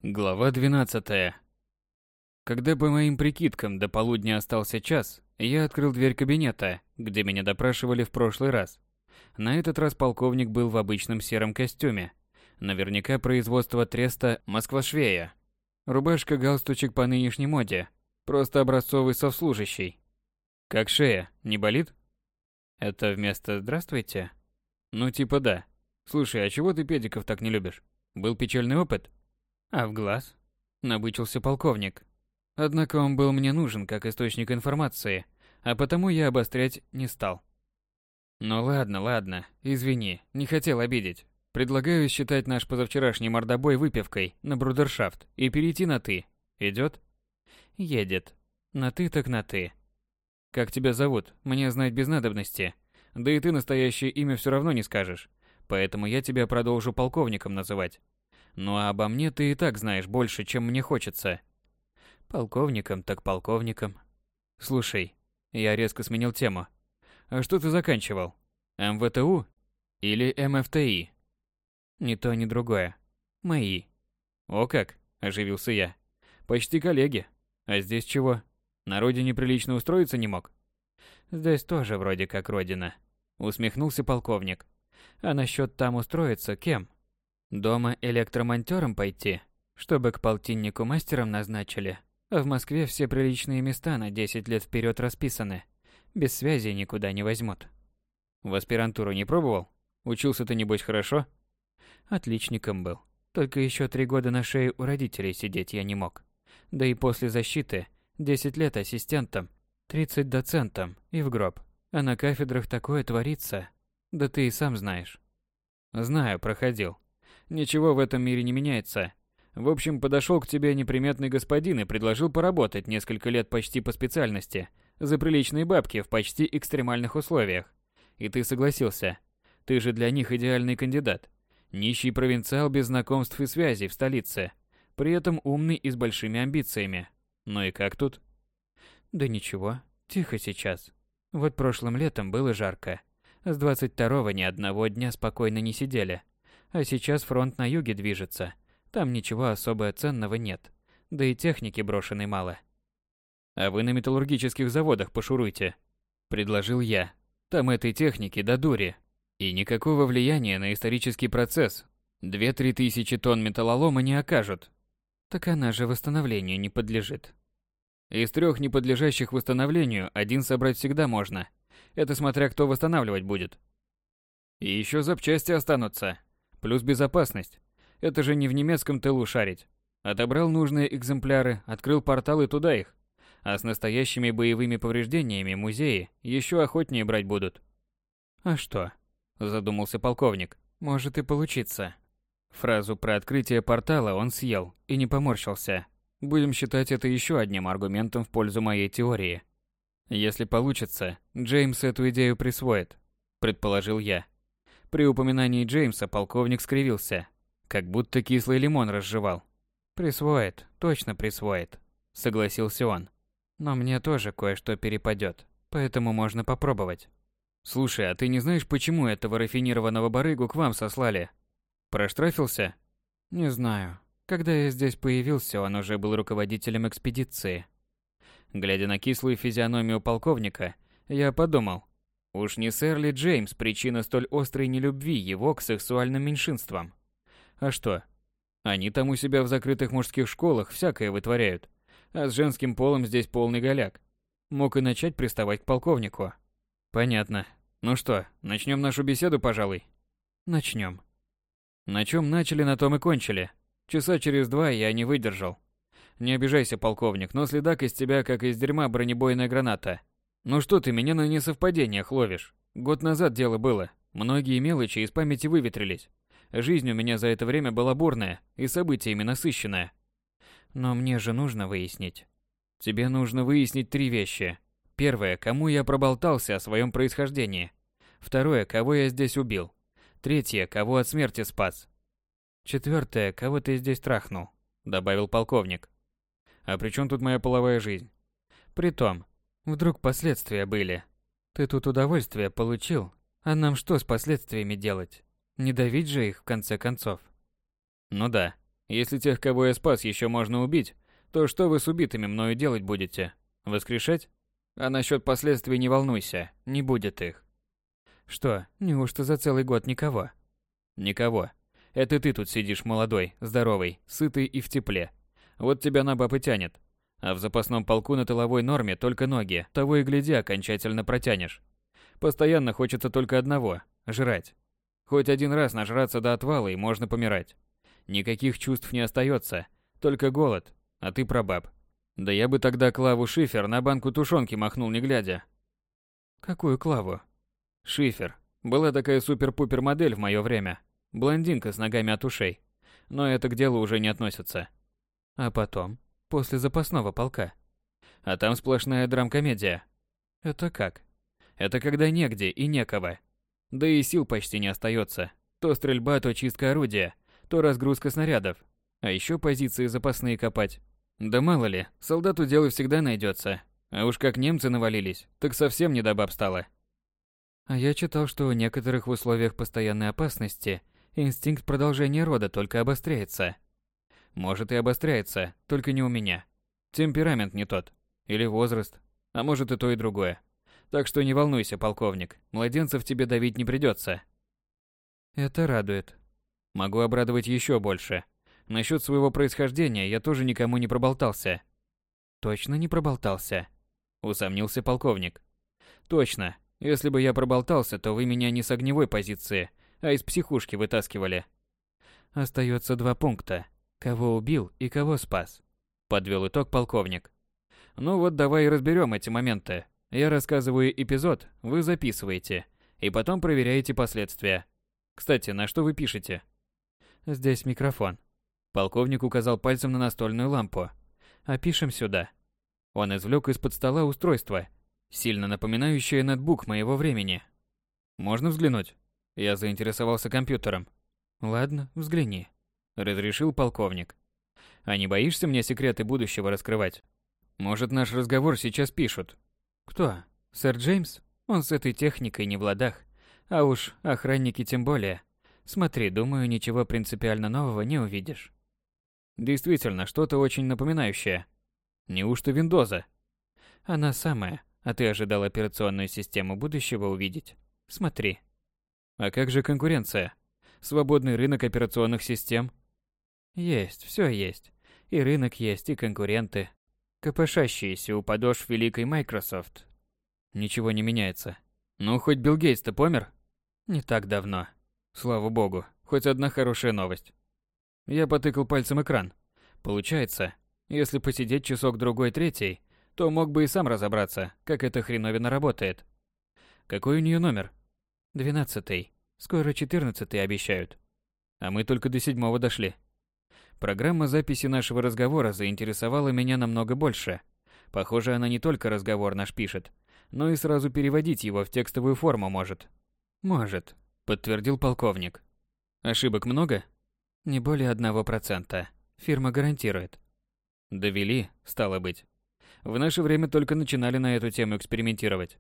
Глава 12. Когда по моим прикидкам до полудня остался час, я открыл дверь кабинета, где меня допрашивали в прошлый раз. На этот раз полковник был в обычном сером костюме. Наверняка производство треста Москва-Швея. Рубашка-галстучек по нынешней моде. Просто образцовый совслужащий. Как шея, не болит? Это вместо «здравствуйте»? Ну типа да. Слушай, а чего ты педиков так не любишь? Был печальный опыт? А в глаз? Набычился полковник. Однако он был мне нужен как источник информации, а потому я обострять не стал. Ну ладно, извини, не хотел обидеть. Предлагаю считать наш позавчерашний мордобой выпивкой на брудершафт и перейти на «ты». Идет? Едет. На «ты» так на «ты». Как тебя зовут? Мне знать без надобности. Да и ты настоящее имя все равно не скажешь. Поэтому я тебя продолжу полковником называть. Ну а обо мне ты и так знаешь больше, чем мне хочется. Полковником так полковником. Слушай, я резко сменил тему. А что ты заканчивал? МВТУ или МФТИ? Ни то, ни другое. Мои. О как, оживился я. Почти коллеги. А здесь чего? На родине прилично устроиться не мог? Здесь тоже вроде как родина. Усмехнулся полковник. А насчет там устроиться кем? Дома электромонтёром пойти, чтобы к полтиннику мастером назначили. А в Москве все приличные места на 10 лет вперед расписаны. Без связи никуда не возьмут. В аспирантуру не пробовал? Учился ты, небось, хорошо? Отличником был. Только еще 3 года на шее у родителей сидеть я не мог. Да и после защиты 10 лет ассистентом, 30 доцентом и в гроб. А на кафедрах такое творится. Да ты и сам знаешь. Знаю, проходил. Ничего в этом мире не меняется. В общем, подошел к тебе неприметный господин и предложил поработать несколько лет почти по специальности, за приличные бабки в почти экстремальных условиях. И ты согласился. Ты же для них идеальный кандидат. Нищий провинциал без знакомств и связей в столице. При этом умный и с большими амбициями. Ну и как тут? Да ничего, тихо сейчас. Вот прошлым летом было жарко. С 22-го ни одного дня спокойно не сидели. А сейчас фронт на юге движется. Там ничего особо ценного нет. Да и техники брошенной мало. А вы на металлургических заводах пошуруйте, предложил я. Там этой техники до дури. И никакого влияния на исторический процесс 2-3 тысячи тонн металлолома не окажут. Так она же восстановлению не подлежит. Из 3 неподлежащих восстановлению один собрать всегда можно. Это смотря кто восстанавливать будет. И еще запчасти останутся. Плюс безопасность. Это же не в немецком тылу шарить. Отобрал нужные экземпляры, открыл портал и туда их. А с настоящими боевыми повреждениями музеи еще охотнее брать будут. А что? Задумался полковник. Может и получиться. Фразу про открытие портала он съел и не поморщился. Будем считать это еще одним аргументом в пользу моей теории. Если получится, Джеймс эту идею присвоит, предположил я. При упоминании Джеймса полковник скривился, как будто кислый лимон разжевал. Присвоит, точно присвоит, согласился он. Но мне тоже кое-что перепадет, поэтому можно попробовать. Слушай, а ты не знаешь, почему этого рафинированного барыгу к вам сослали? Проштрафился? Не знаю. Когда я здесь появился, он уже был руководителем экспедиции. Глядя на кислую физиономию полковника, я подумал, уж не сэр ли Джеймс причина столь острой нелюбви его к сексуальным меньшинствам? А что? Они там у себя в закрытых мужских школах всякое вытворяют, а с женским полом здесь полный голяк. Мог и начать приставать к полковнику. Понятно. Ну что, начнем нашу беседу, пожалуй? Начнем. На чем начали, на том и кончили. Часа через 2 я не выдержал. Не обижайся, полковник, но следак из тебя, как из дерьма бронебойная граната. Ну что ты меня на несовпадениях ловишь? Год назад дело было. Многие мелочи из памяти выветрились. Жизнь у меня за это время была бурная и событиями насыщенная. Но мне же нужно выяснить. Тебе нужно выяснить 3 вещи. Первое, кому я проболтался о своем происхождении. Второе, кого я здесь убил. Третье, кого от смерти спас. Четвертое, кого ты здесь трахнул, добавил полковник. А при чем тут моя половая жизнь? Притом, вдруг последствия были. Ты тут удовольствие получил, а нам что с последствиями делать? Не давить же их в конце концов. Ну да, Если тех, кого я спас, еще можно убить, то что вы с убитыми мною делать будете? Воскрешать? А насчет последствий не волнуйся, не будет их. Что, неужто за целый год никого? Никого. Это ты тут сидишь молодой, здоровый, сытый и в тепле. Вот тебя на баб и тянет. А в запасном полку на тыловой норме только ноги, того и гляди, окончательно протянешь. Постоянно хочется только одного – жрать. Хоть один раз нажраться до отвала и можно помирать. Никаких чувств не остается, только голод, а ты про баб. Да я бы тогда Клаву Шифер на банку тушенки махнул не глядя. Какую Клаву? Шифер. Была такая супер-пупер модель в мое время. Блондинка с ногами от ушей. Но это к делу уже не относится. А потом, после запасного полка. А там сплошная драм-комедия. Это как? Это когда негде и некого. Да и сил почти не остается. То стрельба, то чистка орудия, то разгрузка снарядов. А еще позиции запасные копать. Да мало ли, солдату дело всегда найдется. А уж как немцы навалились, так совсем не до баб стало. А я читал, что у некоторых в условиях постоянной опасности инстинкт продолжения рода только обостряется. Может и обостряется, только не у меня. Темперамент не тот. Или возраст. А может и то, и другое. Так что не волнуйся, полковник, младенцев тебе давить не придется. Это радует. Могу обрадовать еще больше. Насчет своего происхождения я тоже никому не проболтался. Точно не проболтался? Усомнился полковник. Точно. Если бы я проболтался, то вы меня не с огневой позиции, а из психушки вытаскивали. Остается 2 пункта. Кого убил и кого спас. Подвел итог полковник. Ну вот давай и разберем эти моменты. Я рассказываю эпизод, вы записываете, и потом проверяете последствия. Кстати, на что вы пишете? Здесь микрофон. Полковник указал пальцем на настольную лампу. А пишем сюда. Он извлек из-под стола устройство, сильно напоминающее ноутбук моего времени. Можно взглянуть? Я заинтересовался компьютером. Ладно, взгляни. Разрешил полковник. А не боишься мне секреты будущего раскрывать? Может, наш разговор сейчас пишут? Кто? Сэр Джеймс? Он с этой техникой не в ладах. А уж охранники тем более. Смотри, думаю, ничего принципиально нового не увидишь. Действительно, что-то очень напоминающее. Неужто Виндоза? Она самая. А ты ожидал операционную систему будущего увидеть? Смотри. А как же конкуренция? Свободный рынок операционных систем? Есть, все есть. И рынок есть, и конкуренты. Копошащиеся у подошв великой Microsoft. Ничего не меняется. Ну, хоть Билл Гейтс-то помер? Не так давно. Слава богу, хоть одна хорошая новость. Я потыкал пальцем экран. Получается, если посидеть часок-другой третий, то мог бы и сам разобраться, как эта хреновина работает. Какой у нее номер? 12-й. Скоро 14-й обещают. А мы только до 7-го дошли. Программа записи нашего разговора заинтересовала меня намного больше. Похоже, она не только разговор наш пишет, но и сразу переводить его в текстовую форму может. Может, подтвердил полковник. Ошибок много? Не более 1%. Фирма гарантирует. Довели, стало быть. В наше время только начинали на эту тему экспериментировать.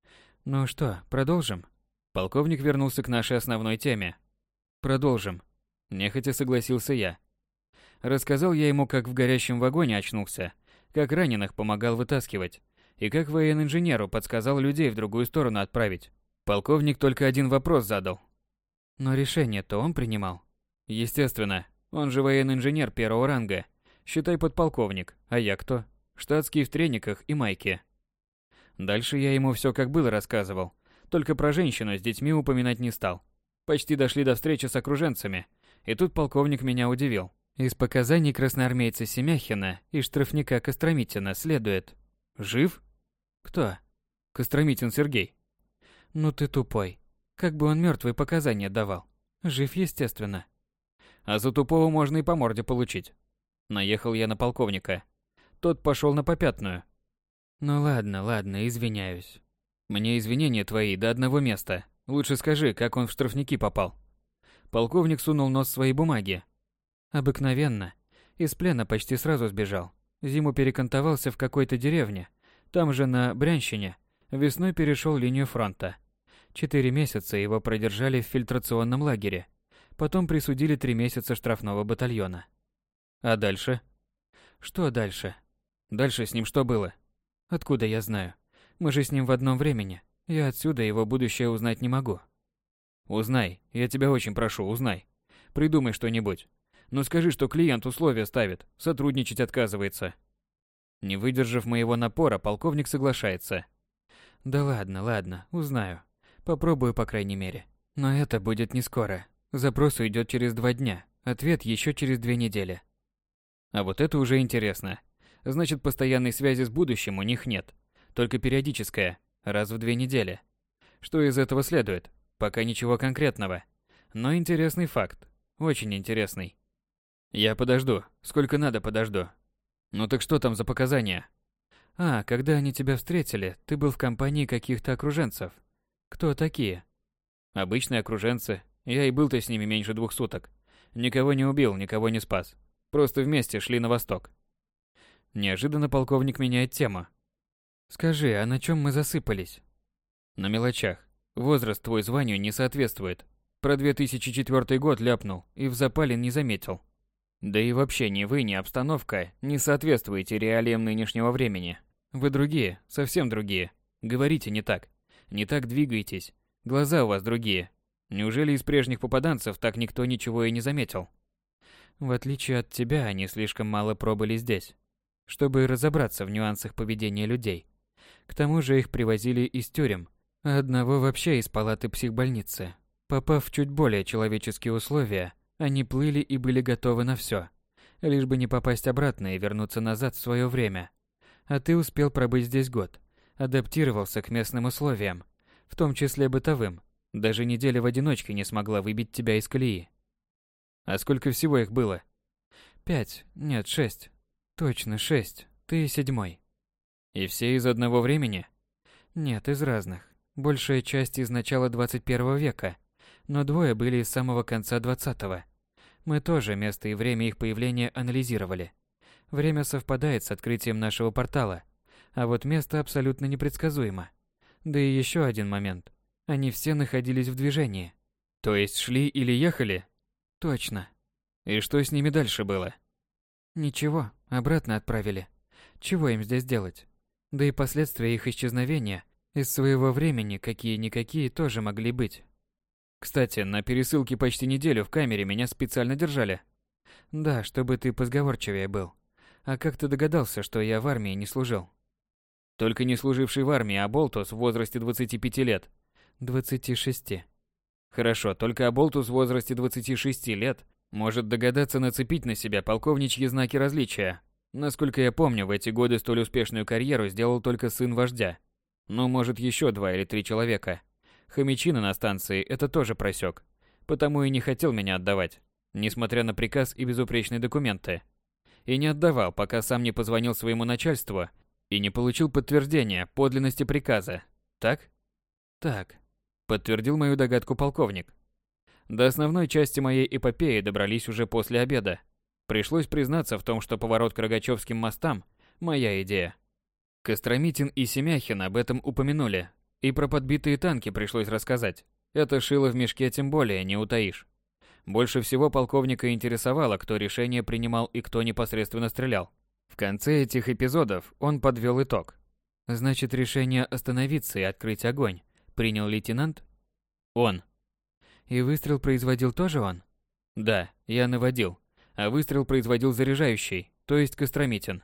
Ну что, продолжим? Полковник вернулся к нашей основной теме. Продолжим. Нехотя согласился я. Рассказал я ему, как в горящем вагоне очнулся, как раненых помогал вытаскивать, и как военно-инженеру подсказал людей в другую сторону отправить. Полковник только один вопрос задал. Но решение-то он принимал. Естественно, он же военный инженер 1-го ранга. Считай подполковник, а я кто? Штатский в трениках и майке. Дальше я ему все как было рассказывал, только про женщину с детьми упоминать не стал. Почти дошли до встречи с окруженцами, и тут полковник меня удивил. Из показаний красноармейца Семяхина и штрафника Костромитина следует. Жив? Кто? Костромитин Сергей. Ну ты тупой. Как бы он мертвые показания давал. Жив, естественно. А за тупого можно и по морде получить. Наехал я на полковника. Тот пошел на попятную. Ну ладно, ладно, извиняюсь. Мне извинения твои до одного места. Лучше скажи, как он в штрафники попал. Полковник сунул нос в свои бумаги. Обыкновенно. Из плена почти сразу сбежал. Зиму перекантовался в какой-то деревне. Там же на Брянщине. Весной перешел линию фронта. 4 месяца его продержали в фильтрационном лагере. Потом присудили 3 месяца штрафного батальона. А дальше? Что дальше? Дальше с ним что было? Откуда я знаю? Мы же с ним в одном времени. Я отсюда его будущее узнать не могу. Узнай, я тебя очень прошу, узнай. Придумай что-нибудь. Ну скажи, что клиент условия ставит, сотрудничать отказывается. Не выдержав моего напора, полковник соглашается. Да ладно, ладно, узнаю. Попробую, по крайней мере. Но это будет не скоро. Запрос уйдет через 2 дня, ответ еще через 2 недели. А вот это уже интересно. Значит, постоянной связи с будущим у них нет. Только периодическая, раз в 2 недели. Что из этого следует? Пока ничего конкретного. Но интересный факт. Очень интересный. Я подожду. Сколько надо, подожду. Ну так что там за показания? А, когда они тебя встретили, ты был в компании каких-то окруженцев. Кто такие? Обычные окруженцы. Я и был-то с ними меньше 2 суток. Никого не убил, никого не спас. Просто вместе шли на восток. Неожиданно полковник меняет тему. Скажи, а на чем мы засыпались? На мелочах. Возраст твой званию не соответствует. Про 2004 год ляпнул и в запале не заметил. Да и вообще ни вы, ни обстановка не соответствуете реалиям нынешнего времени. Вы другие, совсем другие. Говорите не так. Не так двигаетесь. Глаза у вас другие. Неужели из прежних попаданцев так никто ничего и не заметил? В отличие от тебя, они слишком мало пробыли здесь, чтобы разобраться в нюансах поведения людей. К тому же их привозили из тюрем, а одного вообще из палаты психбольницы. Попав в чуть более человеческие условия, они плыли и были готовы на все, лишь бы не попасть обратно и вернуться назад в свое время. А ты успел пробыть здесь год, адаптировался к местным условиям, в том числе бытовым. Даже неделя в одиночке не смогла выбить тебя из колеи. А сколько всего их было? 5, нет, 6. Точно 6, ты 7-й. И все из одного времени? Нет, из разных. Большая часть из начала 21 века, но 2 были из самого конца 20-го. Мы тоже место и время их появления анализировали. Время совпадает с открытием нашего портала, а вот место абсолютно непредсказуемо. Да и еще один момент. Они все находились в движении. То есть шли или ехали? Точно. И что с ними дальше было? Ничего, обратно отправили. Чего им здесь делать? Да и последствия их исчезновения из своего времени какие-никакие тоже могли быть. Кстати, на пересылке почти неделю в камере меня специально держали. Да, чтобы ты позговорчивее был. А как ты догадался, что я в армии не служил? Только не служивший в армии Аболтус в возрасте 25 лет. 26. Хорошо, только Аболтус в возрасте 26 лет может догадаться нацепить на себя полковничьи знаки различия. Насколько я помню, в эти годы столь успешную карьеру сделал только сын вождя. Ну, может, еще 2 или 3 человека. Хомячина на станции это тоже просек. Потому и не хотел меня отдавать, несмотря на приказ и безупречные документы. И не отдавал, пока сам не позвонил своему начальству и не получил подтверждения подлинности приказа. Так? Так. Подтвердил мою догадку полковник. До основной части моей эпопеи добрались уже после обеда. Пришлось признаться в том, что поворот к Рогачевским мостам – моя идея. Костромитин и Семяхин об этом упомянули, и про подбитые танки пришлось рассказать. Это шило в мешке тем более не утаишь. Больше всего полковника интересовало, кто решение принимал и кто непосредственно стрелял. В конце этих эпизодов он подвел итог. Значит, решение остановиться и открыть огонь принял лейтенант? Он. И выстрел производил тоже он? Да, я наводил, а выстрел производил заряжающий, то есть Костромитин.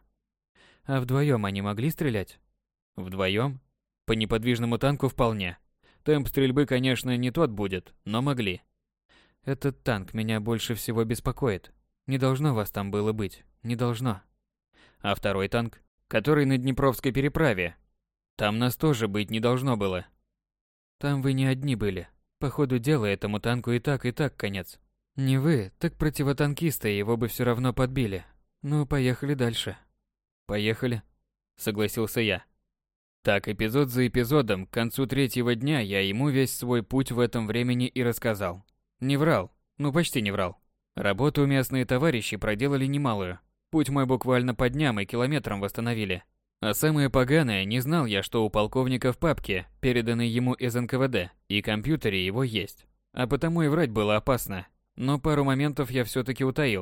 А вдвоем они могли стрелять? Вдвоем? По неподвижному танку вполне. Темп стрельбы, конечно, не тот будет, но могли. Этот танк меня больше всего беспокоит. Не должно вас там было быть, не должно. А второй танк, который на Днепровской переправе, там нас тоже быть не должно было. Там вы не одни были. По ходу дела этому танку и так конец. Не вы, так противотанкисты его бы все равно подбили. Ну, поехали дальше. Поехали, согласился я. Так, эпизод за эпизодом, к концу 3-го дня я ему весь свой путь в этом времени и рассказал. Не врал, ну почти не врал. Работу местные товарищи проделали немалую. Путь мой буквально по дням и километрам восстановили. А самое поганое, не знал я, что у полковника в папке, переданной ему из НКВД, и компьютере его есть. А потому и врать было опасно. Но пару моментов я все-таки утаил.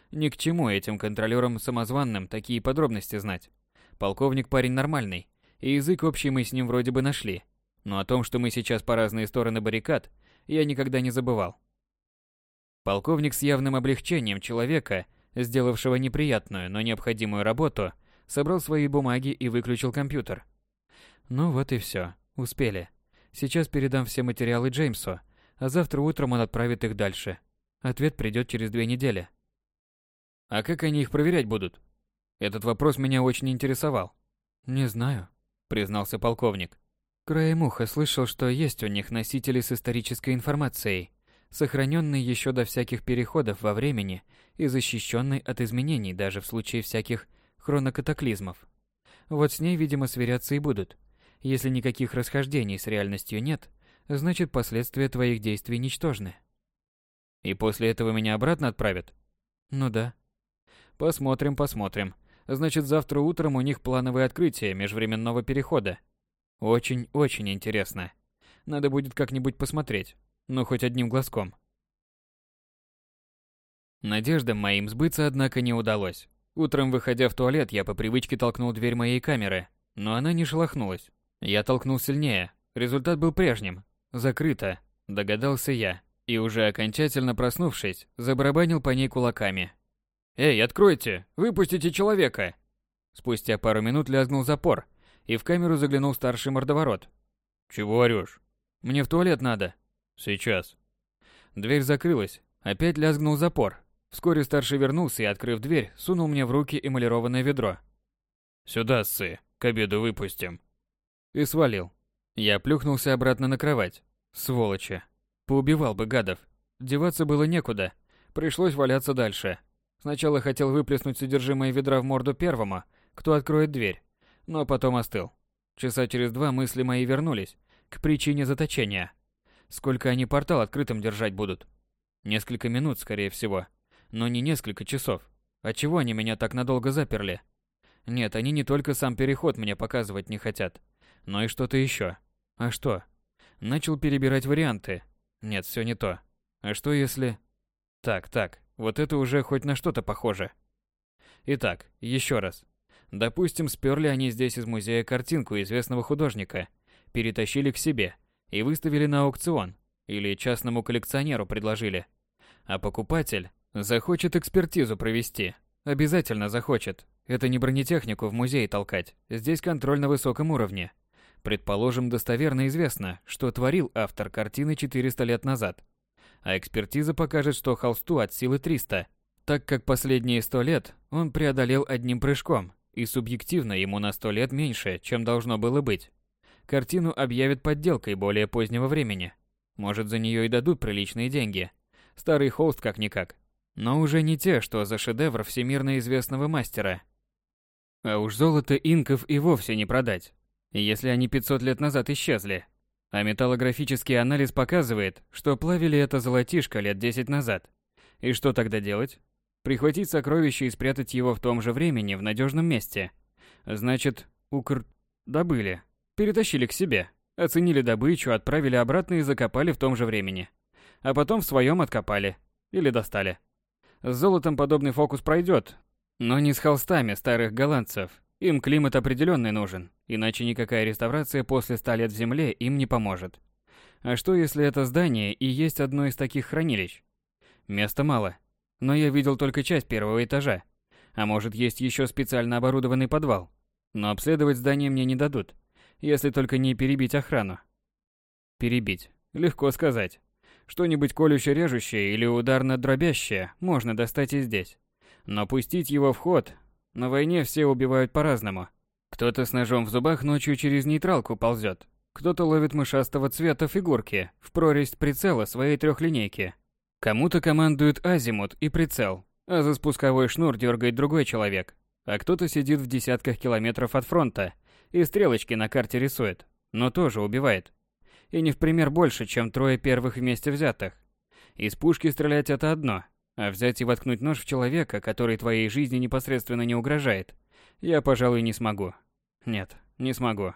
Ни к чему этим контролёрам самозванным такие подробности знать. Полковник парень нормальный, и язык общий мы с ним вроде бы нашли. Но о том, что мы сейчас по разные стороны баррикад, я никогда не забывал. Полковник с явным облегчением человека, сделавшего неприятную, но необходимую работу, собрал свои бумаги и выключил компьютер. Ну вот и все, успели. Сейчас передам все материалы Джеймсу, а завтра утром он отправит их дальше. Ответ придет через 2 недели. А как они их проверять будут? Этот вопрос меня очень интересовал. Не знаю, признался полковник. Краем уха слышал, что есть у них носители с исторической информацией, сохраненной еще до всяких переходов во времени и защищенной от изменений даже в случае всяких хронокатаклизмов. Вот с ней, видимо, сверяться и будут. Если никаких расхождений с реальностью нет, значит последствия твоих действий ничтожны. И после этого меня обратно отправят? Ну да. Посмотрим, посмотрим. Значит, завтра утром у них плановое открытие межвременного перехода. Очень-очень интересно. Надо будет как-нибудь посмотреть. Ну, хоть одним глазком. Надеждам моим сбыться, однако, не удалось. Утром, выходя в туалет, я по привычке толкнул дверь моей камеры, но она не шелохнулась. Я толкнул сильнее. Результат был прежним. Закрыто, догадался я, и уже окончательно проснувшись, забарабанил по ней кулаками. «Эй, откройте! Выпустите человека!» Спустя пару минут лязгнул запор, и в камеру заглянул старший мордоворот. «Чего орёшь?» «Мне в туалет надо». «Сейчас». Дверь закрылась, опять лязгнул запор. Вскоре старший вернулся и, открыв дверь, сунул мне в руки эмалированное ведро. «Сюда, ссы, к обеду выпустим». И свалил. Я плюхнулся обратно на кровать. Сволочи. Поубивал бы гадов. Деваться было некуда. Пришлось валяться дальше. Сначала хотел выплеснуть содержимое ведра в морду первому, кто откроет дверь, но потом остыл. Часа через 2 мысли мои вернулись к причине заточения. Сколько они портал открытым держать будут? Несколько минут, скорее всего. Но не несколько часов. Отчего они меня так надолго заперли? Нет, они не только сам переход мне показывать не хотят, но и что-то еще. А что? Начал перебирать варианты. Нет, все не то. А что если... Так, вот это уже хоть на что-то похоже. Итак, еще раз. Допустим, сперли они здесь из музея картинку известного художника, перетащили к себе и выставили на аукцион, или частному коллекционеру предложили. А покупатель захочет экспертизу провести. Обязательно захочет. Это не бронетехнику в музей толкать. Здесь контроль на высоком уровне. Предположим, достоверно известно, что творил автор картины 400 лет назад. А экспертиза покажет, что холсту от силы 300, так как последние 100 лет он преодолел одним прыжком, и субъективно ему на 100 лет меньше, чем должно было быть. Картину объявят подделкой более позднего времени. Может, за нее и дадут приличные деньги. Старый холст как-никак. Но уже не те, что за шедевр всемирно известного мастера. А уж золото инков и вовсе не продать, если они 500 лет назад исчезли. А металлографический анализ показывает, что плавили это золотишко лет 10 назад. И что тогда делать? Прихватить сокровище и спрятать его в том же времени в надежном месте. Значит, добыли. Перетащили к себе. Оценили добычу, отправили обратно и закопали в том же времени. А потом в своем откопали. Или достали. С золотом подобный фокус пройдет. Но не с холстами старых голландцев. Им климат определенный нужен. Иначе никакая реставрация после 100 лет в земле им не поможет. А что если это здание и есть одно из таких хранилищ? Места мало. Но я видел только часть первого этажа. А может, есть еще специально оборудованный подвал. Но обследовать здание мне не дадут. Если только не перебить охрану. Перебить. Легко сказать. Что-нибудь колюще-режущее или ударно-дробящее можно достать и здесь. Но пустить его в ход... На войне все убивают по-разному. Кто-то с ножом в зубах ночью через нейтралку ползет. Кто-то ловит мышастого цвета фигурки в прорезь прицела своей трехлинейки. Кому-то командует азимут и прицел, а за спусковой шнур дергает другой человек. А кто-то сидит в десятках километров от фронта и стрелочки на карте рисует, но тоже убивает. И не в пример больше, чем 3 первых вместе взятых. Из пушки стрелять это одно, а взять и воткнуть нож в человека, который твоей жизни непосредственно не угрожает, я, пожалуй, не смогу. Нет, не смогу.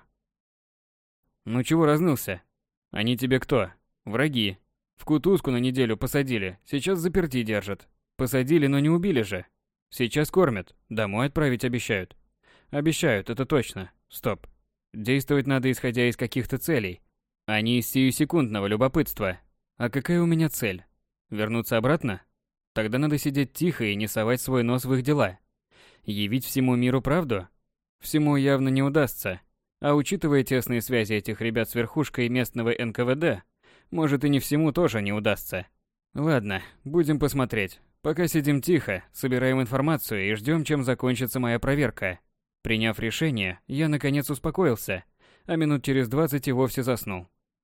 Ну чего разнылся? Они тебе кто? Враги. В кутузку на неделю посадили, сейчас заперти держат. Посадили, но не убили же. Сейчас кормят, домой отправить обещают. Обещают, это точно. Стоп. Действовать надо исходя из каких-то целей, а не из сиюсекундного любопытства. А какая у меня цель? Вернуться обратно? Тогда надо сидеть тихо и не совать свой нос в их дела. Явить всему миру правду? Всему явно не удастся. А учитывая тесные связи этих ребят с верхушкой местного НКВД, может и не всему тоже не удастся. Ладно, будем посмотреть. Пока сидим тихо, собираем информацию и ждем, чем закончится моя проверка. Приняв решение, я наконец успокоился, а минут через 20 и вовсе заснул.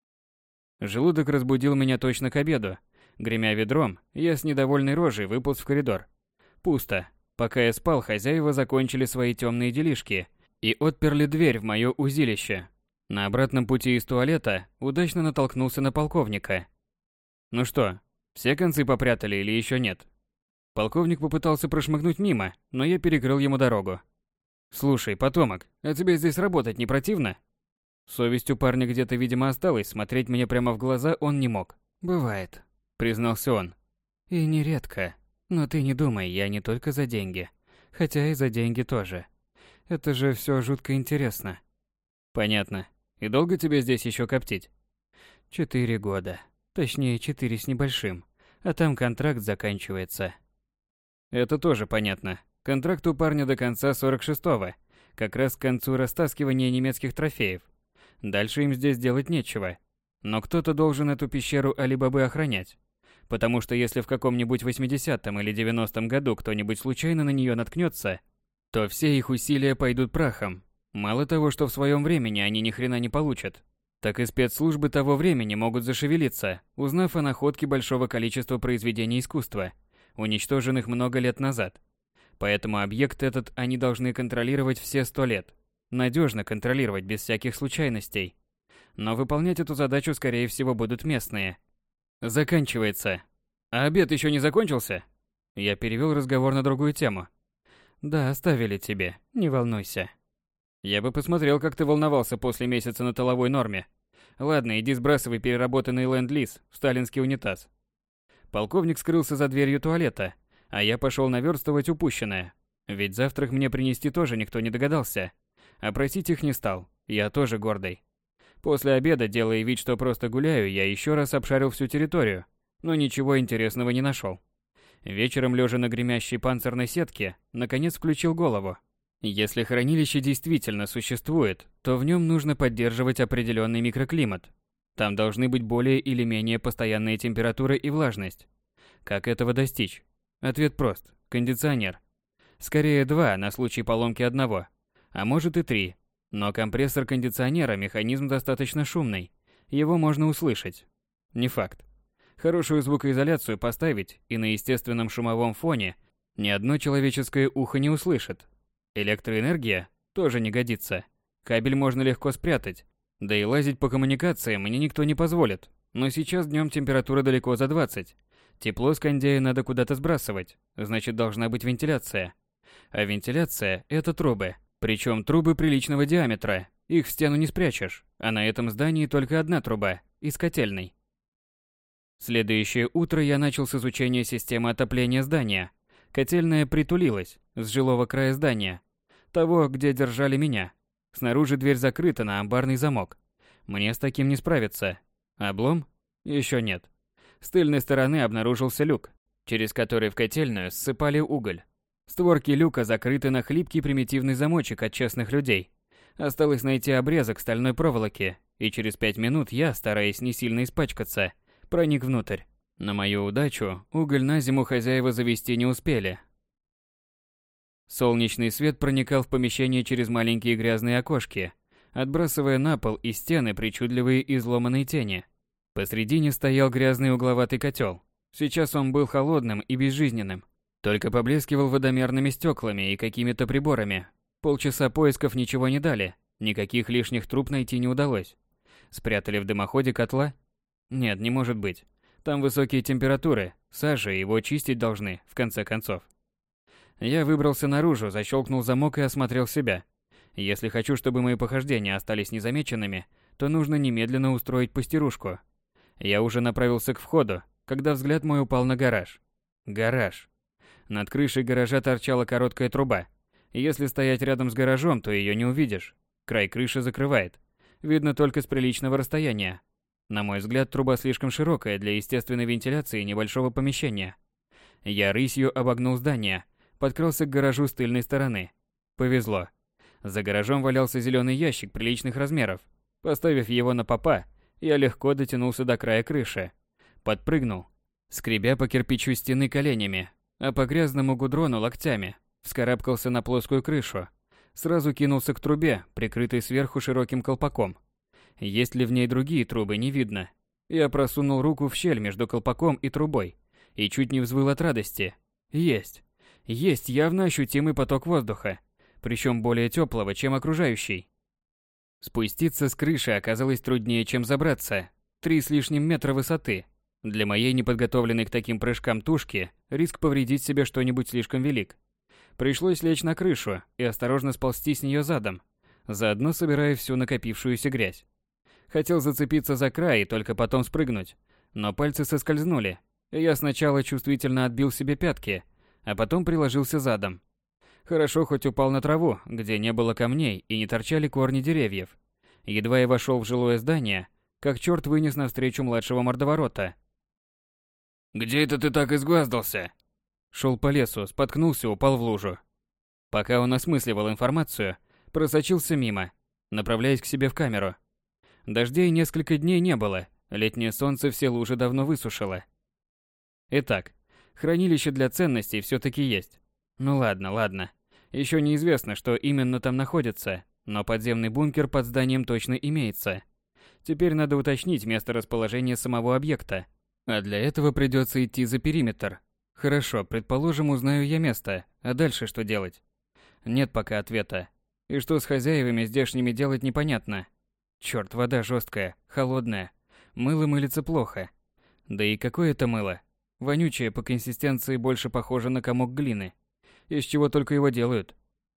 Желудок разбудил меня точно к обеду. Гремя ведром, я с недовольной рожей выполз в коридор. Пусто. Пока я спал, хозяева закончили свои темные делишки и отперли дверь в мое узилище. На обратном пути из туалета удачно натолкнулся на полковника. Ну что, все концы попрятали или еще нет? Полковник попытался прошмыгнуть мимо, но я перекрыл ему дорогу. «Слушай, потомок, а тебе здесь работать не противно?» Совесть у парня где-то, видимо, осталась, смотреть мне прямо в глаза он не мог. «Бывает», — признался он. «И нередко. Но ты не думай, я не только за деньги. Хотя и за деньги тоже. Это же все жутко интересно». «Понятно. И долго тебе здесь еще коптить?» 4 года. Точнее, 4 с небольшим. А там контракт заканчивается». «Это тоже понятно. Контракт у парня до конца 46-го, как раз к концу растаскивания немецких трофеев. Дальше им здесь делать нечего. Но кто-то должен эту пещеру Али-Бабы охранять. Потому что если в каком-нибудь 80-м или 90-м году кто-нибудь случайно на нее наткнется, то все их усилия пойдут прахом. Мало того, что в своем времени они ни хрена не получат, так и спецслужбы того времени могут зашевелиться, узнав о находке большого количества произведений искусства, уничтоженных много лет назад. Поэтому объект этот они должны контролировать все 100 лет. Надежно контролировать без всяких случайностей. Но выполнять эту задачу, скорее всего, будут местные. Заканчивается. А обед еще не закончился? Я перевел разговор на другую тему. Да, оставили тебе, не волнуйся. Я бы посмотрел, как ты волновался после месяца на тыловой норме. Ладно, иди сбрасывай переработанный ленд-лиз в сталинский унитаз. Полковник скрылся за дверью туалета, а я пошел наверстывать упущенное. Ведь завтрак мне принести тоже никто не догадался. А просить их не стал, я тоже гордый. После обеда, делая вид, что просто гуляю, я еще раз обшарил всю территорию, но ничего интересного не нашел. Вечером, лежа на гремящей панцирной сетке, наконец включил голову. Если хранилище действительно существует, то в нем нужно поддерживать определенный микроклимат. Там должны быть более или менее постоянные температура и влажность. Как этого достичь? Ответ прост. Кондиционер. Скорее 2 на случай поломки одного, а может и 3. Но компрессор кондиционера – механизм достаточно шумный. Его можно услышать. Не факт. Хорошую звукоизоляцию поставить, и на естественном шумовом фоне ни одно человеческое ухо не услышит. Электроэнергия тоже не годится. Кабель можно легко спрятать. Да и лазить по коммуникациям мне никто не позволит. Но сейчас днем температура далеко за 20. Тепло с кондея надо куда-то сбрасывать. Значит, должна быть вентиляция. А вентиляция – это трубы. Причем трубы приличного диаметра. Их в стену не спрячешь. А на этом здании только одна труба – из котельной. Следующее утро я начал с изучения системы отопления здания. Котельная притулилась с жилого края здания. Того, где держали меня. Снаружи дверь закрыта на амбарный замок. Мне с таким не справиться. Облом? Еще нет. С тыльной стороны обнаружился люк, через который в котельную ссыпали уголь. Створки люка закрыты на хлипкий примитивный замочек от честных людей. Осталось найти обрезок стальной проволоки, и через 5 минут я, стараясь не сильно испачкаться, проник внутрь. На мою удачу, уголь на зиму хозяева завести не успели. Солнечный свет проникал в помещение через маленькие грязные окошки, отбрасывая на пол и стены причудливые изломанные тени. Посредине стоял грязный угловатый котел. Сейчас он был холодным и безжизненным, только поблескивал водомерными стеклами и какими-то приборами. Полчаса поисков ничего не дали, никаких лишних труб найти не удалось. Спрятали в дымоходе котла? Нет, не может быть. Там высокие температуры, сажа, его чистить должны, в конце концов. Я выбрался наружу, защелкнул замок и осмотрел себя. Если хочу, чтобы мои похождения остались незамеченными, то нужно немедленно устроить постирушку. Я уже направился к входу, когда взгляд мой упал на гараж. Гараж. Над крышей гаража торчала короткая труба. Если стоять рядом с гаражом, то ее не увидишь. Край крыши закрывает. Видно только с приличного расстояния. На мой взгляд, труба слишком широкая для естественной вентиляции небольшого помещения. Я рысью обогнул здание, подкрался к гаражу с тыльной стороны. Повезло. За гаражом валялся зеленый ящик приличных размеров. Поставив его на попа, я легко дотянулся до края крыши. Подпрыгнул, скребя по кирпичу стены коленями, а по грязному гудрону локтями. Вскарабкался на плоскую крышу. Сразу кинулся к трубе, прикрытой сверху широким колпаком. Есть ли в ней другие трубы, не видно. Я просунул руку в щель между колпаком и трубой и чуть не взвыл от радости. Есть. Есть явно ощутимый поток воздуха, причем более теплого, чем окружающий. Спуститься с крыши оказалось труднее, чем забраться. 3 с лишним метра высоты. Для моей неподготовленной к таким прыжкам тушки риск повредить себе что-нибудь слишком велик. Пришлось лечь на крышу и осторожно сползти с нее задом, заодно собирая всю накопившуюся грязь. Хотел зацепиться за край и только потом спрыгнуть, но пальцы соскользнули, и я сначала чувствительно отбил себе пятки, а потом приложился задом. Хорошо хоть упал на траву, где не было камней и не торчали корни деревьев. Едва я вошел в жилое здание, как черт вынес навстречу младшего мордоворота. «Где это ты так изгваздался?» Шел по лесу, споткнулся, упал в лужу. Пока он осмысливал информацию, просочился мимо, направляясь к себе в камеру. Дождей несколько дней не было, летнее солнце все лужи давно высушило. Итак, хранилище для ценностей все-таки есть. Ну ладно. Еще неизвестно, что именно там находится, но подземный бункер под зданием точно имеется. Теперь надо уточнить место расположения самого объекта, а для этого придется идти за периметр. Хорошо, предположим, узнаю я место, а дальше что делать? Нет пока ответа. И что с хозяевами здешними делать непонятно. Черт, вода жесткая, холодная. Мыло мылится плохо. Да и какое это мыло? Вонючее по консистенции, больше похоже на комок глины. Из чего только его делают.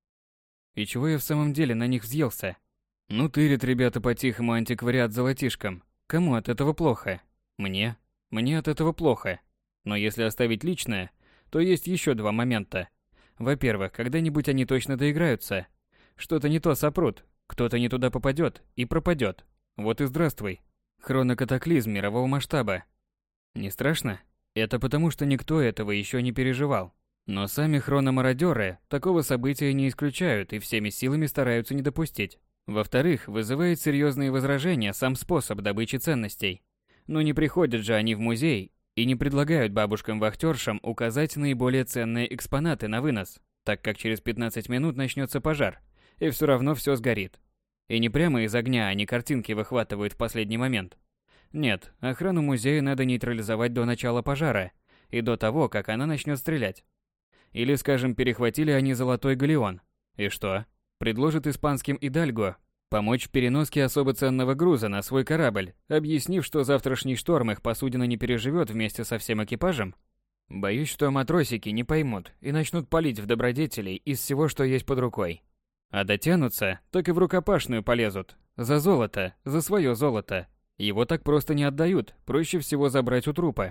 И чего я в самом деле на них взъелся? Ну тырят ребята по-тихому антиквариат золотишком. Кому от этого плохо? Мне. Мне от этого плохо. Но если оставить личное, то есть еще 2 момента. Во-первых, когда-нибудь они точно доиграются. Что-то не то сопрут, кто-то не туда попадет и пропадет. Вот и здравствуй. Хронокатаклизм мирового масштаба. Не страшно? Это потому, что никто этого еще не переживал. Но сами хрономародеры такого события не исключают и всеми силами стараются не допустить. Во-вторых, вызывает серьезные возражения сам способ добычи ценностей. Но не приходят же они в музей и не предлагают бабушкам-вахтершам указать наиболее ценные экспонаты на вынос, так как через 15 минут начнется пожар, и все равно все сгорит. И не прямо из огня они картинки выхватывают в последний момент. Нет, охрану музея надо нейтрализовать до начала пожара и до того, как она начнет стрелять. Или, скажем, перехватили они золотой галеон. И что? Предложат испанским идальго помочь в переноске особо ценного груза на свой корабль, объяснив, что завтрашний шторм их посудина не переживет вместе со всем экипажем? Боюсь, что матросики не поймут и начнут палить в добродетелей из всего, что есть под рукой. А дотянутся, так и в рукопашную полезут. За золото, за свое золото. Его так просто не отдают, проще всего забрать у трупа.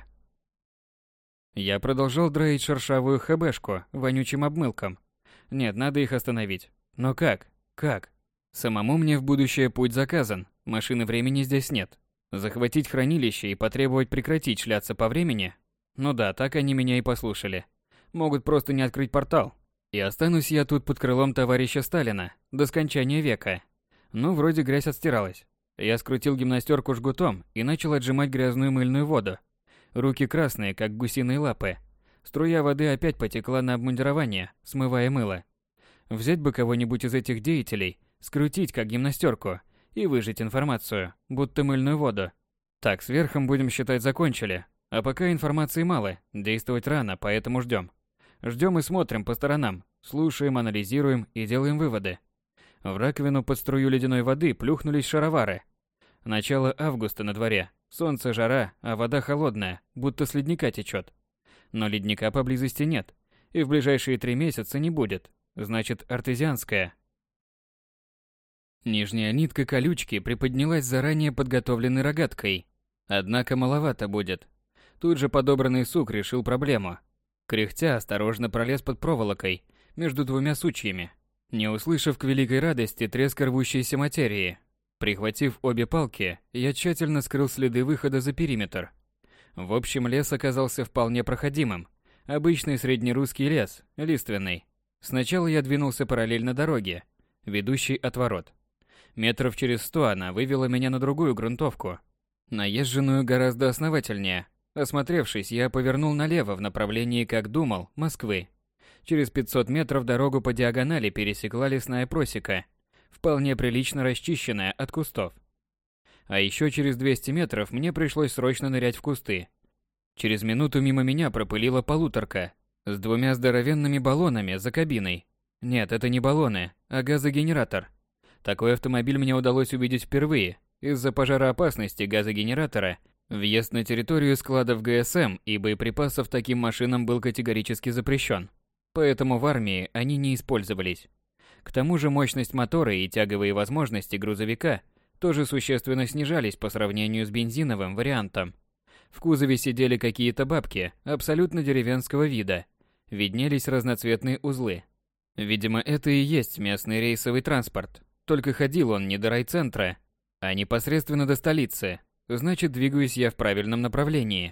Я продолжал драить шершавую хэбэшку вонючим обмылком. Нет, надо их остановить. Но как? Как? Самому мне в будущее путь заказан, машины времени здесь нет. Захватить хранилище и потребовать прекратить шляться по времени? Ну да, так они меня и послушали. Могут просто не открыть портал. И останусь я тут под крылом товарища Сталина до скончания века. Ну, вроде грязь отстиралась. Я скрутил гимнастерку жгутом и начал отжимать грязную мыльную воду. Руки красные, как гусиные лапы. Струя воды опять потекла на обмундирование, смывая мыло. Взять бы кого-нибудь из этих деятелей, скрутить как гимнастерку и выжать информацию, будто мыльную воду. Так, с верхом будем считать закончили. А пока информации мало, действовать рано, поэтому ждем. Ждем и смотрим по сторонам, слушаем, анализируем и делаем выводы. В раковину под струю ледяной воды плюхнулись шаровары. Начало августа на дворе, солнце, жара, а вода холодная, будто с ледника течет. Но ледника поблизости нет, и в ближайшие 3 месяца не будет, значит артезианская. Нижняя нитка колючки приподнялась заранее подготовленной рогаткой. Однако маловато будет. Тут же подобранный сук решил проблему. Кряхтя осторожно пролез под проволокой между двумя сучьями, не услышав к великой радости треск рвущейся материи. Прихватив обе палки, я тщательно скрыл следы выхода за периметр. В общем, лес оказался вполне проходимым. Обычный среднерусский лес, лиственный. Сначала я двинулся параллельно дороге, ведущей от ворот. Метров через 100 она вывела меня на другую грунтовку, наезженную гораздо основательнее. Осмотревшись, я повернул налево в направлении, как думал, Москвы. Через 500 метров дорогу по диагонали пересекла лесная просека, вполне прилично расчищенная от кустов. А еще через 200 метров мне пришлось срочно нырять в кусты. Через минуту мимо меня пропылила полуторка с двумя здоровенными баллонами за кабиной. Нет, это не баллоны, а газогенератор. Такой автомобиль мне удалось увидеть впервые. Из-за пожароопасности газогенератора въезд на территорию складов ГСМ и боеприпасов таким машинам был категорически запрещен. Поэтому в армии они не использовались. К тому же мощность мотора и тяговые возможности грузовика тоже существенно снижались по сравнению с бензиновым вариантом. В кузове сидели какие-то бабки абсолютно деревенского вида. Виднелись разноцветные узлы. Видимо, это и есть местный рейсовый транспорт. Только ходил он не до райцентра, а непосредственно до столицы. Значит, двигаюсь я в правильном направлении.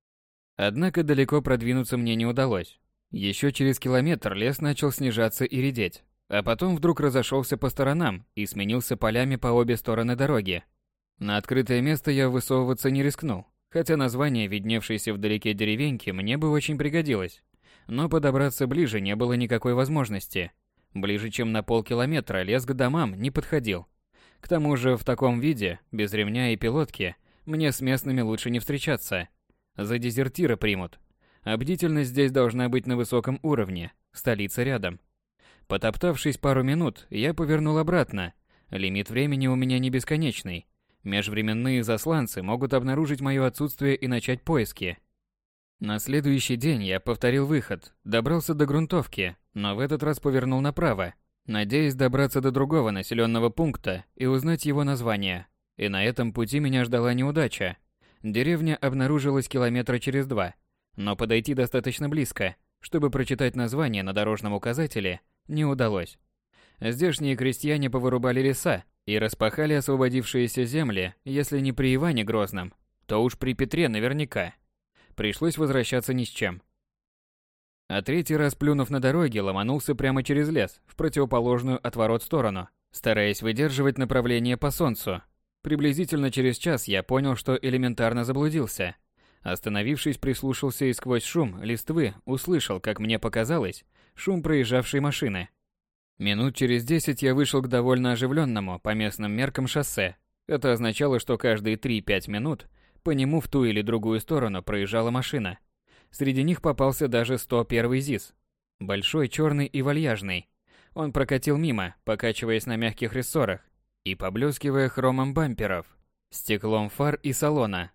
Однако далеко продвинуться мне не удалось. Еще через километр лес начал снижаться и редеть, а потом вдруг разошелся по сторонам и сменился полями по обе стороны дороги. На открытое место я высовываться не рискнул, хотя название видневшейся вдалеке деревеньки мне бы очень пригодилось. Но подобраться ближе не было никакой возможности. Ближе, чем на полкилометра, лес к домам не подходил. К тому же в таком виде, без ремня и пилотки, мне с местными лучше не встречаться. За дезертира примут. А бдительность здесь должна быть на высоком уровне, столица рядом. Потоптавшись пару минут, я повернул обратно. Лимит времени у меня не бесконечный. Межвременные засланцы могут обнаружить мое отсутствие и начать поиски. На следующий день я повторил выход, добрался до грунтовки, но в этот раз повернул направо, надеясь добраться до другого населенного пункта и узнать его название. И на этом пути меня ждала неудача. Деревня обнаружилась километра через 2, но подойти достаточно близко, чтобы прочитать название на дорожном указателе, не удалось. Здешние крестьяне повырубали леса и распахали освободившиеся земли, если не при Иване Грозном, то уж при Петре наверняка. Пришлось возвращаться ни с чем. А третий раз, плюнув на дороге, ломанулся прямо через лес, в противоположную от ворот сторону, стараясь выдерживать направление по солнцу. Приблизительно через час я понял, что элементарно заблудился. Остановившись, прислушался и сквозь шум листвы услышал, как мне показалось, шум проезжавшей машины. Минут через 10 я вышел к довольно оживленному по местным меркам шоссе. Это означало, что каждые 3-5 минут по нему в ту или другую сторону проезжала машина. Среди них попался даже 101-й ЗИС. Большой, черный и вальяжный. Он прокатил мимо, покачиваясь на мягких рессорах и поблескивая хромом бамперов, стеклом фар и салона.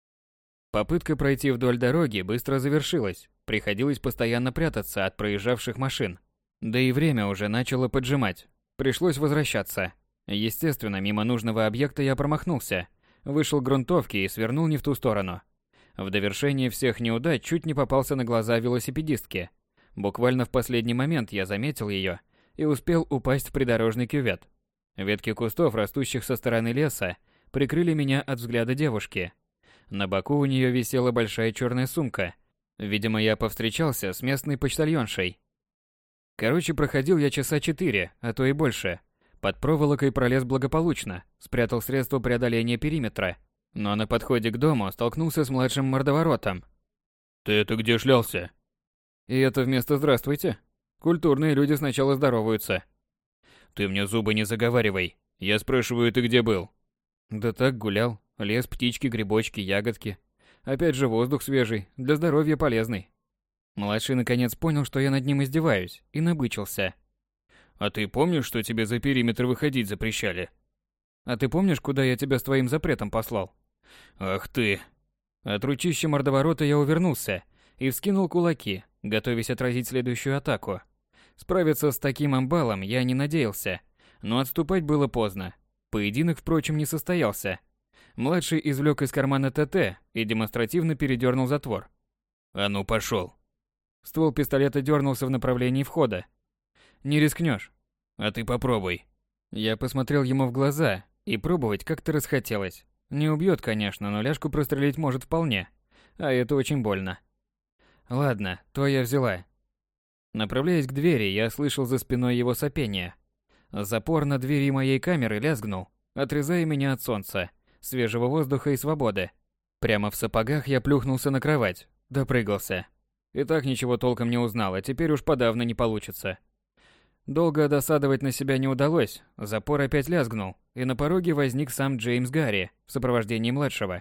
Попытка пройти вдоль дороги быстро завершилась. Приходилось постоянно прятаться от проезжавших машин. Да и время уже начало поджимать. Пришлось возвращаться. Естественно, мимо нужного объекта я промахнулся. Вышел к грунтовке и свернул не в ту сторону. В довершение всех неудач чуть не попался на глаза велосипедистке. Буквально в последний момент я заметил ее и успел упасть в придорожный кювет. Ветки кустов, растущих со стороны леса, прикрыли меня от взгляда девушки. На боку у нее висела большая черная сумка. Видимо, я повстречался с местной почтальоншей. Короче, проходил я часа 4, а то и больше. Под проволокой пролез благополучно, спрятал средства преодоления периметра, но на подходе к дому столкнулся с младшим мордоворотом. «Ты это где шлялся?» И это вместо «здравствуйте». Культурные люди сначала здороваются. «Ты мне зубы не заговаривай. Я спрашиваю, ты где был?» «Да так, гулял. Лес, птички, грибочки, ягодки. Опять же воздух свежий, для здоровья полезный». Младший наконец понял, что я над ним издеваюсь, и набычился. «А ты помнишь, что тебе за периметр выходить запрещали?» «А ты помнишь, куда я тебя с твоим запретом послал?» «Ах ты!» От ручища мордоворота я увернулся и вскинул кулаки, готовясь отразить следующую атаку. Справиться с таким амбалом я не надеялся, но отступать было поздно. Поединок, впрочем, не состоялся. Младший извлек из кармана ТТ и демонстративно передернул затвор. «А ну пошел!» Ствол пистолета дернулся в направлении входа. «Не рискнешь. А ты попробуй». Я посмотрел ему в глаза, и пробовать как-то расхотелось. Не убьет, конечно, но ляжку прострелить может вполне. А это очень больно. Ладно, твоя взяла. Направляясь к двери, я слышал за спиной его сопение. Запор на двери моей камеры лязгнул, отрезая меня от солнца, свежего воздуха и свободы. Прямо в сапогах я плюхнулся на кровать, допрыгался. И так ничего толком не узнал, а теперь уж подавно не получится. Долго досадовать на себя не удалось, запор опять лязгнул, и на пороге возник сам Джеймс Гарри в сопровождении младшего.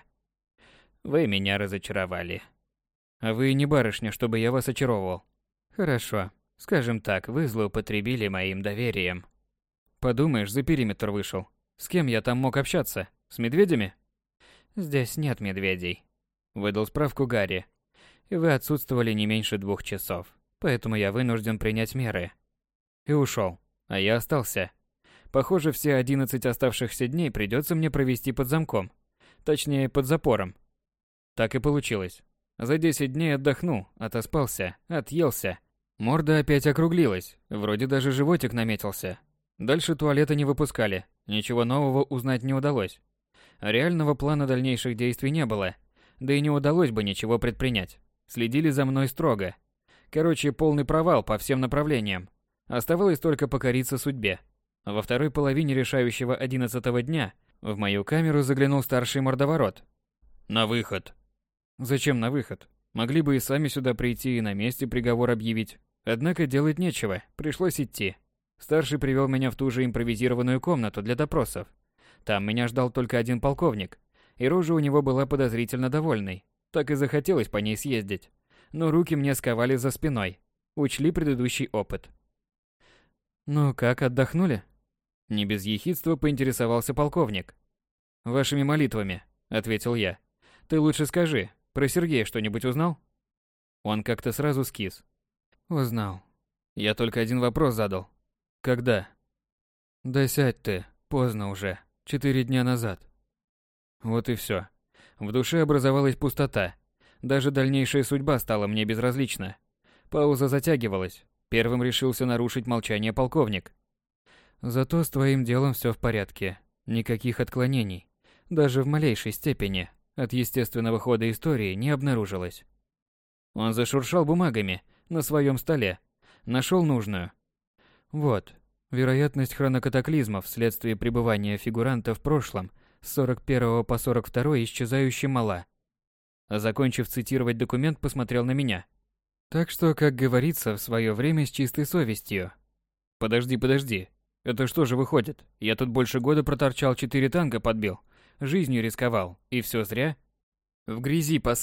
«Вы меня разочаровали». «А вы не барышня, чтобы я вас очаровывал». «Хорошо. Скажем так, вы злоупотребили моим доверием». «Подумаешь, за периметр вышел. С кем я там мог общаться? С медведями?» «Здесь нет медведей», — выдал справку Гарри. «И вы отсутствовали не меньше 2 часов, поэтому я вынужден принять меры». И ушел, а я остался. Похоже, все 11 оставшихся дней придется мне провести под замком. Точнее, под запором. Так и получилось. За 10 дней отдохнул, отоспался, отъелся. Морда опять округлилась, вроде даже животик наметился. Дальше туалета не выпускали, ничего нового узнать не удалось. Реального плана дальнейших действий не было, да и не удалось бы ничего предпринять. Следили за мной строго. Короче, полный провал по всем направлениям. Оставалось только покориться судьбе. Во второй половине решающего 11-го дня в мою камеру заглянул старший мордоворот. «На выход!» «Зачем на выход? Могли бы и сами сюда прийти и на месте приговор объявить. Однако делать нечего, пришлось идти. Старший привел меня в ту же импровизированную комнату для допросов. Там меня ждал только один полковник, и рожа у него была подозрительно довольной. Так и захотелось по ней съездить. Но руки мне сковали за спиной. Учли предыдущий опыт. «Ну как, отдохнули?» Не без ехидства поинтересовался полковник. «Вашими молитвами», — ответил я. «Ты лучше скажи, про Сергея что-нибудь узнал?» Он как-то сразу скис. «Узнал. Я только один вопрос задал. Когда?» «Да сядь ты, поздно уже, 4 дня назад». Вот и все. В душе образовалась пустота. Даже дальнейшая судьба стала мне безразлична. Пауза затягивалась. Первым решился нарушить молчание полковник. «Зато с твоим делом все в порядке. Никаких отклонений. Даже в малейшей степени от естественного хода истории не обнаружилось». Он зашуршал бумагами на своем столе. Нашел нужную. Вот. Вероятность хронокатаклизмов вследствие пребывания фигуранта в прошлом с 41 по 42 исчезающе мала. Закончив цитировать документ, посмотрел на меня. Так что, как говорится, в свое время с чистой совестью. Подожди. Это что же выходит? Я тут больше года проторчал, 4 танка подбил. Жизнью рисковал. И все зря? В грязи по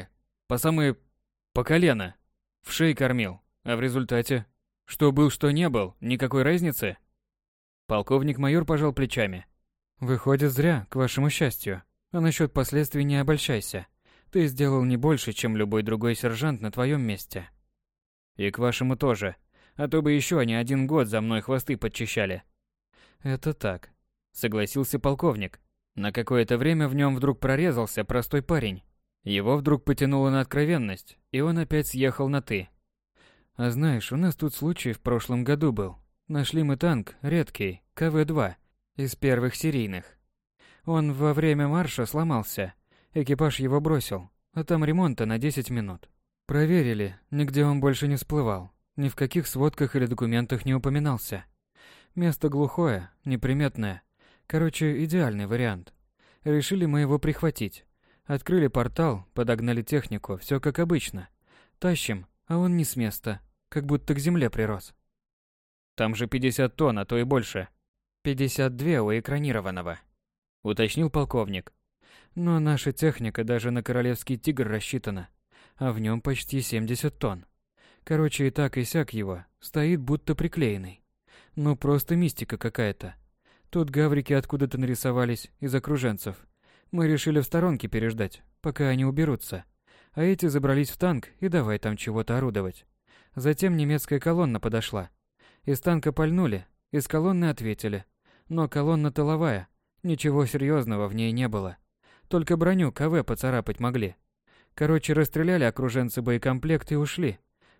колено. В шее кормил. А в результате? Что был, что не был, никакой разницы? Полковник-майор пожал плечами. Выходит, зря, к вашему счастью. А насчет последствий не обольщайся. Ты сделал не больше, чем любой другой сержант на твоем месте. И к вашему тоже. А то бы еще не 1 год за мной хвосты подчищали. Это так, согласился полковник. На какое-то время в нем вдруг прорезался простой парень. Его вдруг потянуло на откровенность, и он опять съехал на «ты». А знаешь, у нас тут случай в прошлом году был. Нашли мы танк, редкий, КВ-2, из первых серийных. Он во время марша сломался. Экипаж его бросил, а там ремонта на 10 минут. Проверили, нигде он больше не всплывал, ни в каких сводках или документах не упоминался. Место глухое, неприметное. Короче, идеальный вариант. Решили мы его прихватить. Открыли портал, подогнали технику, все как обычно. Тащим, а он не с места, как будто к земле прирос. Там же 50 тонн, а то и больше. 52 у экранированного, уточнил полковник. Но наша техника даже на королевский тигр рассчитана, а в нем почти 70 тонн. Короче, и так и сяк его, стоит будто приклеенный. Ну просто мистика какая-то. Тут гаврики откуда-то нарисовались из окруженцев. Мы решили в сторонке переждать, пока они уберутся. А эти забрались в танк и давай там чего-то орудовать. Затем немецкая колонна подошла. Из танка пальнули, из колонны ответили. Но колонна тыловая, ничего серьезного в ней не было. Только броню КВ поцарапать могли. Короче, расстреляли окруженцы боекомплект и ушли.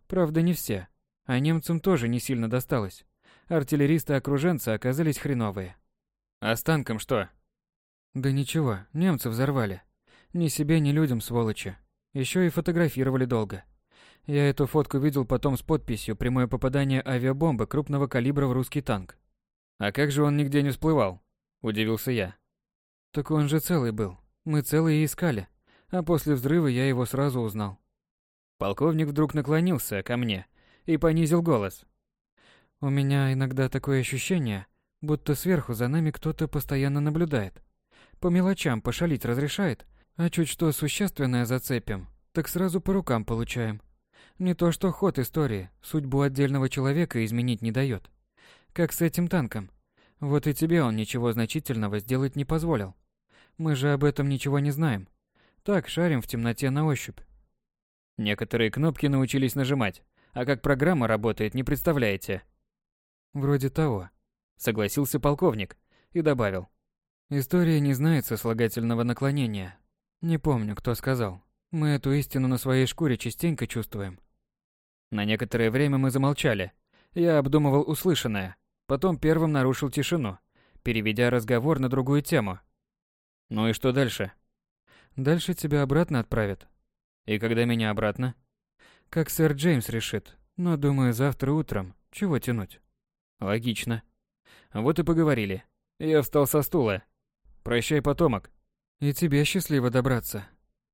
Правда, не все. А немцам тоже не сильно досталось. Артиллеристы-окруженцы оказались хреновые. А с танком что? Да ничего, немцы взорвали. Ни себе, ни людям, сволочи. Еще и фотографировали долго. Я эту фотку видел потом с подписью «Прямое попадание авиабомбы крупного калибра в русский танк». А как же он нигде не всплывал? Удивился я. Так он же целый был. Мы целые искали. А после взрыва я его сразу узнал. Полковник вдруг наклонился ко мне и понизил голос. У меня иногда такое ощущение, будто сверху за нами кто-то постоянно наблюдает. По мелочам пошалить разрешает, а чуть что существенное зацепим, так сразу по рукам получаем. Не то что ход истории, судьбу отдельного человека изменить не дает. Как с этим танком. Вот и тебе он ничего значительного сделать не позволил. Мы же об этом ничего не знаем. Так, шарим в темноте на ощупь. Некоторые кнопки научились нажимать, а как программа работает, не представляете. Вроде того, согласился полковник и добавил. История не знает сослагательного наклонения. Не помню, кто сказал. Мы эту истину на своей шкуре частенько чувствуем. На некоторое время мы замолчали. Я обдумывал услышанное, потом первым нарушил тишину, переведя разговор на другую тему. Ну и что дальше? Дальше тебя обратно отправят. И когда меня обратно? Как сэр Джеймс решит. Но, думаю, завтра утром. Чего тянуть? Логично. Вот и поговорили. Я встал со стула. Прощай, потомок. И тебе счастливо добраться.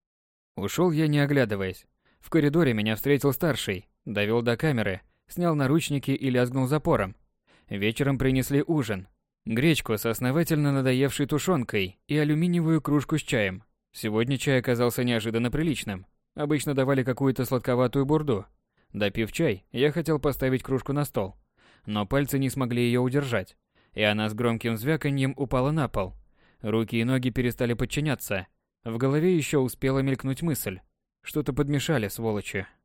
Ушел я, не оглядываясь. В коридоре меня встретил старший, довел до камеры, снял наручники и лязгнул запором. Вечером принесли ужин. Гречку с основательно надоевшей тушенкой и алюминиевую кружку с чаем. Сегодня чай оказался неожиданно приличным. Обычно давали какую-то сладковатую бурду. Допив чай, я хотел поставить кружку на стол. Но пальцы не смогли ее удержать, и она с громким звяканьем упала на пол. Руки и ноги перестали подчиняться. В голове еще успела мелькнуть мысль. Что-то подмешали, сволочи.